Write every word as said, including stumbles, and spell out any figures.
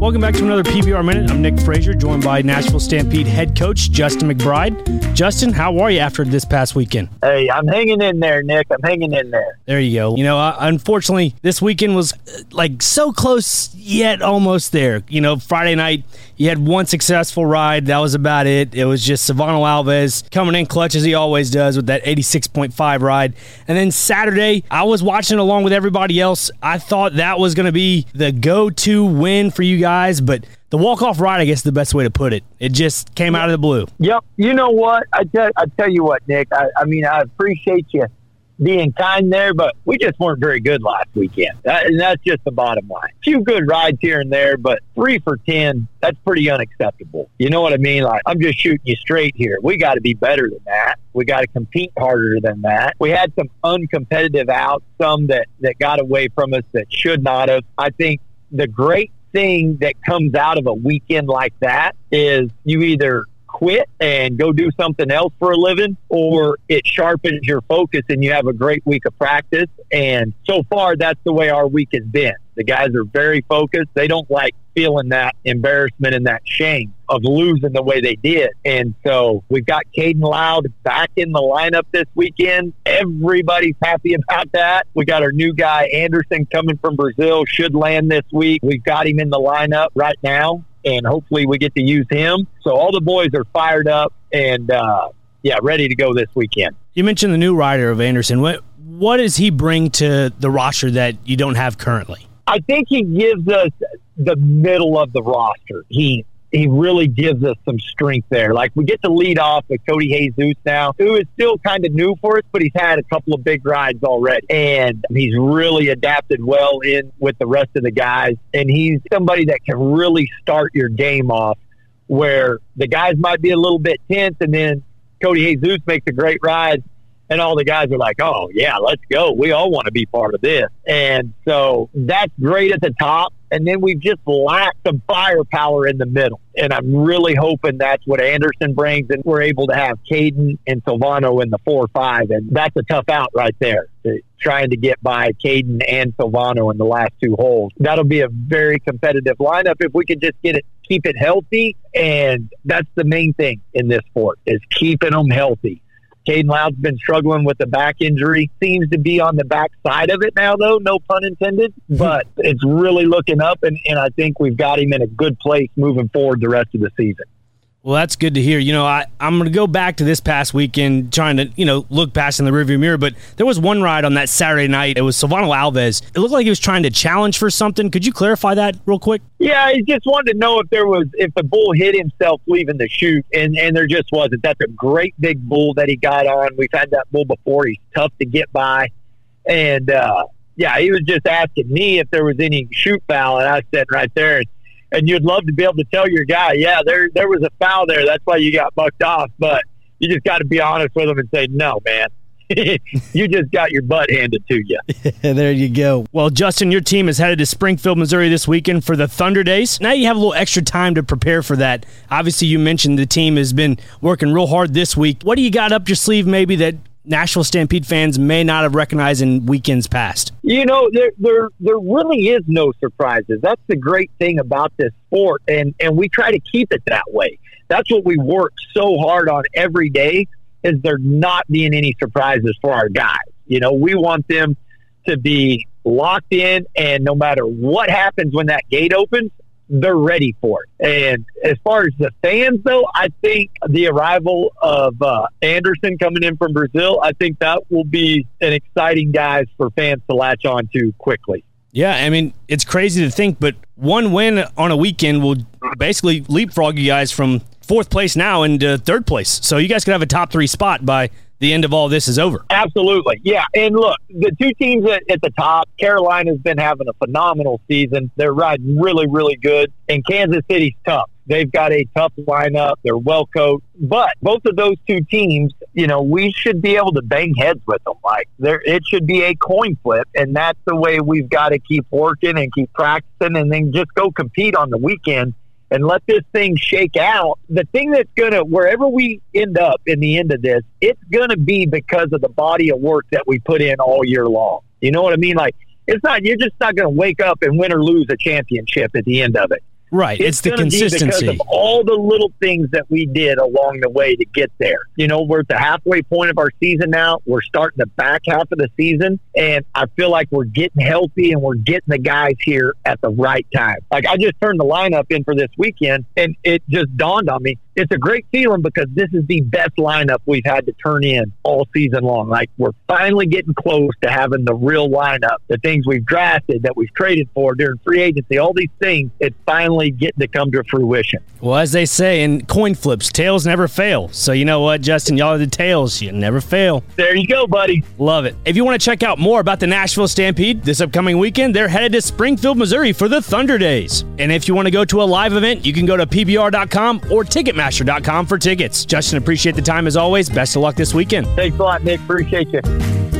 Welcome back to another P B R Minute. I'm Nick Frazier, joined by Nashville Stampede head coach Justin McBride. Justin, how are you after this past weekend? Hey, I'm hanging in there, Nick. I'm hanging in there. There you go. You know, uh, unfortunately, this weekend was uh, like so close yet almost there. You know, Friday night, you had one successful ride. That was about it. It was just Silvano Alves coming in clutch as he always does with that eighty-six point five ride. And then Saturday, I was watching along with everybody else. I thought that was going to be the go-to win for you guys, but the walk-off ride, I guess, is the best way to put it. It just came out of the blue. Yep. You know what? I tell, I tell you what, Nick. I, I mean, I appreciate you being kind there, but we just weren't very good last weekend. That, and that's just the bottom line. A few good rides here and there, but three for ten, that's pretty unacceptable. You know what I mean? Like, I'm just shooting you straight here. We got to be better than that. We got to compete harder than that. We had some uncompetitive outs, some that, that got away from us that should not have. I think the great thing that comes out of a weekend like that is you either quit and go do something else for a living, or it sharpens your focus and you have a great week of practice. And so far, that's the way our week has been. The guys are very focused. They don't like feeling that embarrassment and that shame of losing the way they did. And so we've got Caden Loud back in the lineup this weekend. Everybody's happy about that. We got our new guy, Anderson, coming from Brazil, should land this week. We've got him in the lineup right now, and hopefully we get to use him. So all the boys are fired up and, uh, yeah, ready to go this weekend. You mentioned the new rider of Anderson. What what does he bring to the roster that you don't have currently? I think he gives us the middle of the roster. He he really gives us some strength there. Like, we get to lead off with Cody Jesus now, who is still kind of new for us, but he's had a couple of big rides already. And he's really adapted well in with the rest of the guys. And he's somebody that can really start your game off where the guys might be a little bit tense, and then Cody Jesus makes a great ride, and all the guys are like, oh, yeah, let's go. We all want to be part of this. And so that's great at the top. And then we've just lacked some firepower in the middle. And I'm really hoping that's what Anderson brings, and we're able to have Caden and Silvano in the four five. And that's a tough out right there, trying to get by Caden and Silvano in the last two holes. That'll be a very competitive lineup if we can just get it, keep it healthy. And that's the main thing in this sport, is keeping them healthy. Caden Loud's been struggling with a back injury. Seems to be on the back side of it now, though, no pun intended. But it's really looking up, and, and I think we've got him in a good place moving forward the rest of the season. Well, that's good to hear. You know, I, I'm going to go back to this past weekend trying to, you know, look past in the rearview mirror, but there was one ride on that Saturday night. It was Silvano Alves. It looked like he was trying to challenge for something. Could you clarify that real quick? Yeah, he just wanted to know if there was, if the bull hit himself leaving the chute, and, and there just wasn't. That's a great big bull that he got on. We've had that bull before. He's tough to get by. And, uh, yeah, he was just asking me if there was any chute foul, and I said right there, and you'd love to be able to tell your guy, yeah, there there was a foul there. That's why you got bucked off. But you just got to be honest with him and say, no, man. You just got your butt handed to you. There you go. Well, Justin, your team is headed to Springfield, Missouri this weekend for the Thunder Days. Now you have a little extra time to prepare for that. Obviously, you mentioned the team has been working real hard this week. What do you got up your sleeve maybe that Nashville Stampede fans may not have recognized in weekends past? You know, there there there really is no surprises. That's the great thing about this sport, and, and we try to keep it that way. That's what we work so hard on every day, is there not being any surprises for our guys. You know, we want them to be locked in, and no matter what happens when that gate opens, they're ready for it. And as far as the fans, though, I think the arrival of uh, Anderson coming in from Brazil, I think that will be an exciting guy for fans to latch on to quickly. Yeah, I mean, it's crazy to think, but one win on a weekend will basically leapfrog you guys from fourth place now into third place. So you guys could have a top three spot by the end of all this is over. Absolutely. Yeah. And look, the two teams at, at the top, Carolina's been having a phenomenal season. They're riding really, really good. And Kansas City's tough. They've got a tough lineup. They're well coached. But both of those two teams, you know, we should be able to bang heads with them. Like, there, it should be a coin flip. And that's the way we've got to keep working and keep practicing, and then just go compete on the weekend and let this thing shake out. The thing that's going to, wherever we end up in the end of this, it's going to be because of the body of work that we put in all year long. You know what I mean? Like, it's not, you're just not going to wake up and win or lose a championship at the end of it. Right. It's, it's the consistency. Because of all the little things that we did along the way to get there. You know, we're at the halfway point of our season now. We're starting the back half of the season, and I feel like we're getting healthy and we're getting the guys here at the right time. Like, I just turned the lineup in for this weekend, and it just dawned on me. It's a great feeling because this is the best lineup we've had to turn in all season long. Like, we're finally getting close to having the real lineup, the things we've drafted, that we've traded for during free agency, all these things, it's finally getting to come to fruition. Well, as they say in coin flips, tails never fail. So you know what, Justin? Y'all are the tails. You never fail. There you go, buddy. Love it. If you want to check out more about the Nashville Stampede this upcoming weekend, they're headed to Springfield, Missouri for the Thunder Days. And if you want to go to a live event, you can go to P B R dot com or Ticketmaster dot com for tickets. Justin, appreciate the time as always. Best of luck this weekend. Thanks a lot, Nick. Appreciate you.